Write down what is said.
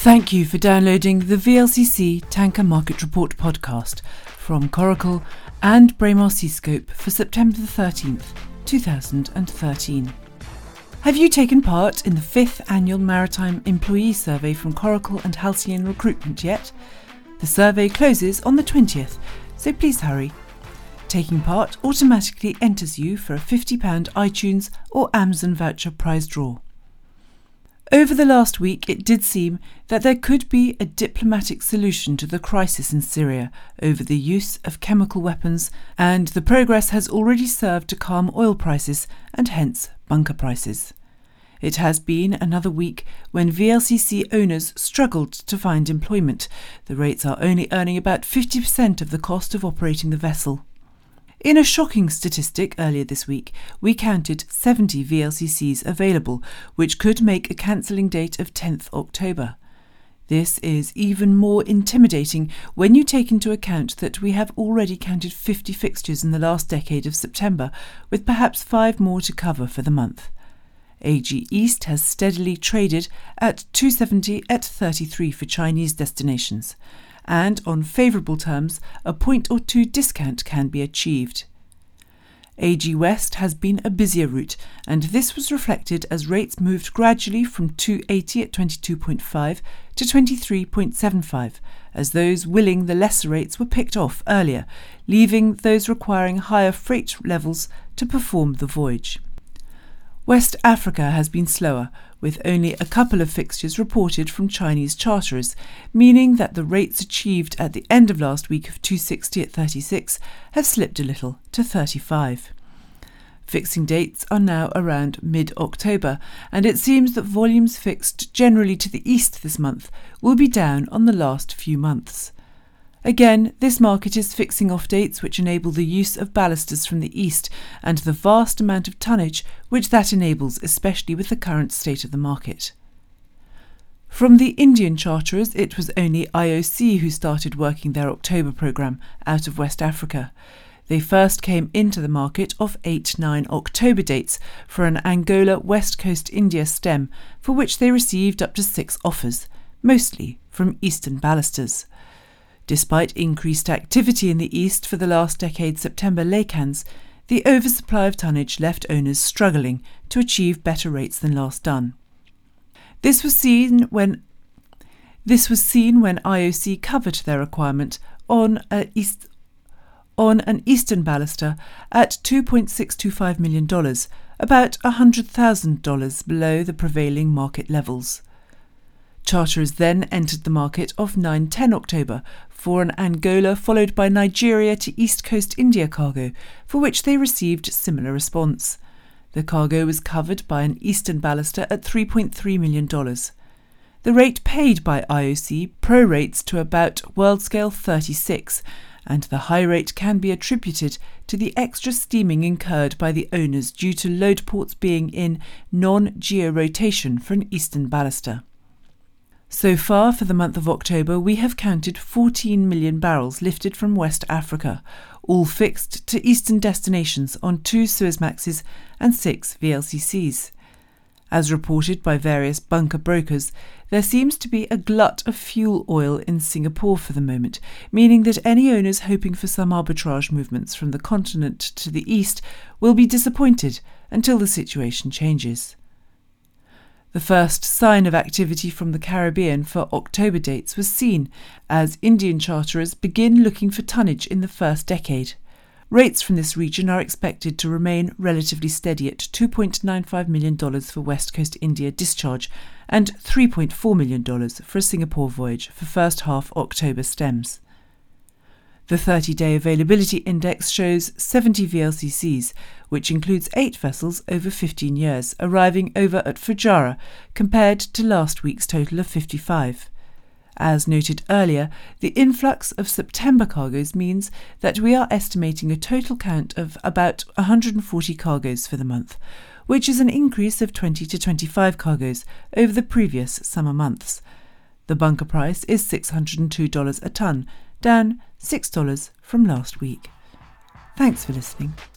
Thank you for downloading the VLCC Tanker Market Report podcast from Coracle and Braemar Seascope for September the 13th, 2013. Have you taken part in the 5th Annual Maritime Employee Survey from Coracle and Halcyon Recruitment yet? The survey closes on the 20th, so please hurry. Taking part automatically enters you for a £50 iTunes or Amazon voucher prize draw. Over the last week, it did seem that there could be a diplomatic solution to the crisis in Syria over the use of chemical weapons, and the progress has already served to calm oil prices and hence bunker prices. It has been another week when VLCC owners struggled to find employment. The rates are only earning about 50% of the cost of operating the vessel. In a shocking statistic earlier this week, we counted 70 VLCCs available, which could make a cancelling date of 10th October. This is even more intimidating when you take into account that we have already counted 50 fixtures in the last decade of September, with perhaps 5 more to cover for the month. AG East has steadily traded at 270 at 33 for Chinese destinations, and on favourable terms, a point or two discount can be achieved. AG West has been a busier route, and this was reflected as rates moved gradually from 280 at 22.5 to 23.75, as those willing the lesser rates were picked off earlier, leaving those requiring higher freight levels to perform the voyage. West Africa has been slower, with only a couple of fixtures reported from Chinese charterers, meaning that the rates achieved at the end of last week of 260 at 36 have slipped a little to 35. Fixing dates are now around mid-October, and it seems that volumes fixed generally to the east this month will be down on the last few months. Again, this market is fixing off dates which enable the use of ballasters from the east and the vast amount of tonnage which that enables, especially with the current state of the market. From the Indian charterers, it was only IOC who started working their October programme out of West Africa. They first came into the market off 8-9 October dates for an Angola West Coast India stem, for which they received up to 6 offers, mostly from eastern ballasters. Despite increased activity in the east for the last decade's September laycans, the oversupply of tonnage left owners struggling to achieve better rates than last done. This was seen when IOC covered their requirement on an eastern ballaster at $2.625 million, about $100,000 below the prevailing market levels. Charterers then entered the market off 9-10 October for an Angola followed by Nigeria to East Coast India cargo, for which they received similar response. The cargo was covered by an eastern ballaster at $3.3 million. The rate paid by IOC prorates to about world scale 36, and the high rate can be attributed to the extra steaming incurred by the owners due to load ports being in non-geo-rotation for an eastern ballaster. So far for the month of October, we have counted 14 million barrels lifted from West Africa, all fixed to eastern destinations on 2 Suezmaxes and 6 VLCCs. As reported by various bunker brokers, there seems to be a glut of fuel oil in Singapore for the moment, meaning that any owners hoping for some arbitrage movements from the continent to the east will be disappointed until the situation changes. The first sign of activity from the Caribbean for October dates was seen as Indian charterers begin looking for tonnage in the first decade. Rates from this region are expected to remain relatively steady at $2.95 million for West Coast India discharge and $3.4 million for a Singapore voyage for first half October stems. The 30-day availability index shows 70 VLCCs, which includes 8 vessels over 15 years, arriving over at Fujairah, compared to last week's total of 55. As noted earlier, the influx of September cargoes means that we are estimating a total count of about 140 cargoes for the month, which is an increase of 20 to 25 cargoes over the previous summer months. The bunker price is $602 a tonne, down $6 from last week. Thanks for listening.